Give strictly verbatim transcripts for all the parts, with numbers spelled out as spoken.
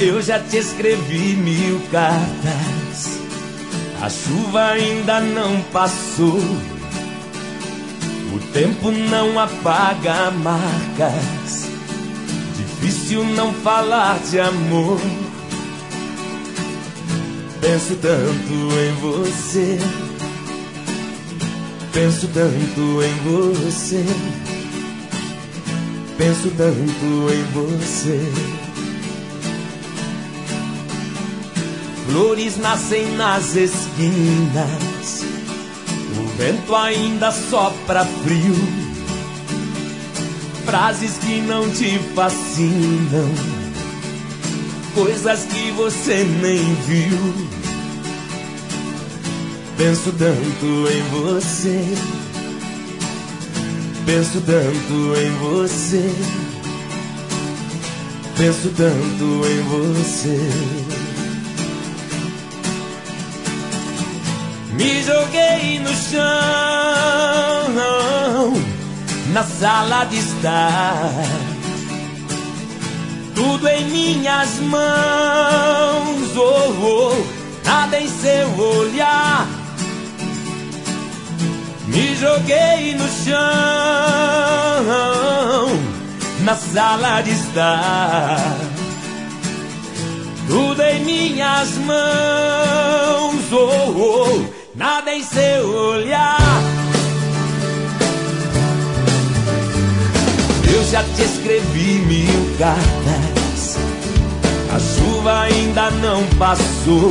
Eu já te escrevi mil cartas, a chuva ainda não passou. O tempo não apaga marcas, difícil não falar de amor. Penso tanto em você, penso tanto em você, penso tanto em você. Flores nascem nas esquinas, o vento ainda sopra frio. Frases que não te fascinam, coisas que você nem viu. Penso tanto em você, penso tanto em você, penso tanto em você. Me joguei no chão, na sala de estar, tudo em minhas mãos, oh, oh, nada em seu olhar. Me joguei no chão, na sala de estar, tudo em minhas mãos, oh, oh, nada em seu olhar. Eu já te escrevi mil cartas, a chuva ainda não passou.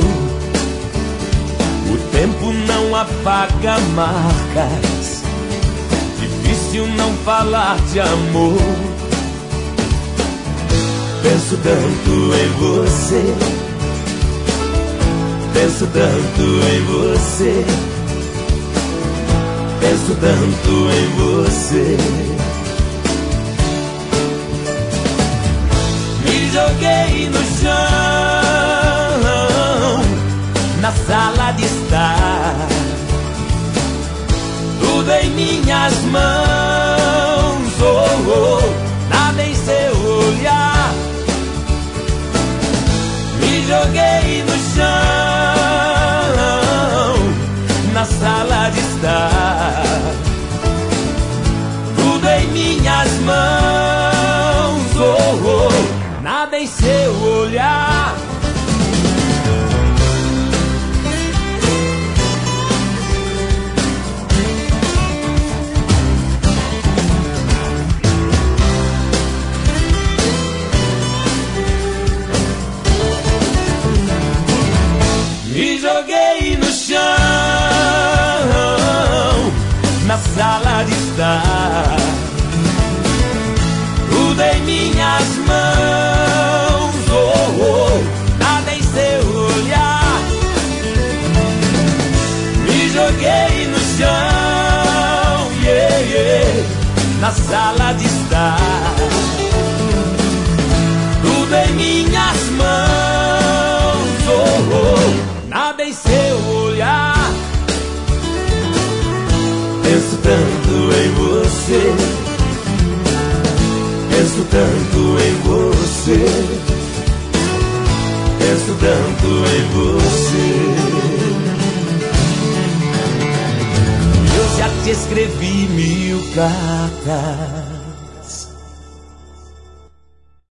O tempo não apaga marcas, difícil não falar de amor. Penso tanto em você, penso tanto em você, penso tanto em você. Me joguei no chão, na sala de estar, tudo em minhas mãos, oh, oh, nada em seu olhar. Me joguei no chão, na sala de estar, tudo em minhas mãos, oh, oh, nada em seu olhar. Me joguei no chão, na sala de estar, tudo em minhas mãos, oh, oh, nada em seu olhar. Me joguei no chão, yeah, yeah, na sala de estar, tudo em minhas mãos, oh, oh, nada em seu olhar. Penso tanto em você, penso tanto em você, penso tanto em você. Eu já te escrevi mil cartas.